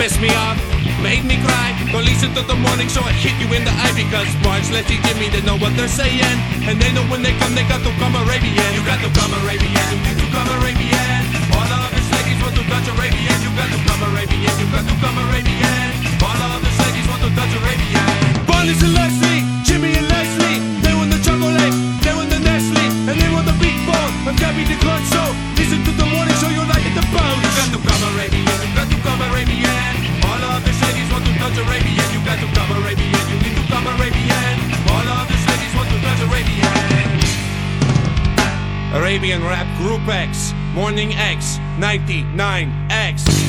pissed me off, made me cry. Don't listen to the morning show, I hit you in the eye. Because Marge, Letty, Jimmy, they know what they're saying. And they know when they come, they got to come Arabian. You got to come Arabian, you need to come Arabian. All of these ladies want to touch Arabian. You got to come Arabian, you got to come Arabian. All of these ladies want to touch Arabian. Barney's and Leslie, Jimmy and Leslie, they want the chocolate, they want the Nestle, and they want the big bone of Gabby the Clutch Show. Listen to the morning show, you're like in the bone. You got to come Arabian, you got to come Arabian. All of these ladies want to touch Arabian. You got to come Arabian, you need to come Arabian. All of these ladies want to touch Arabian. Arabian Rap Group X, Morning X, 99X.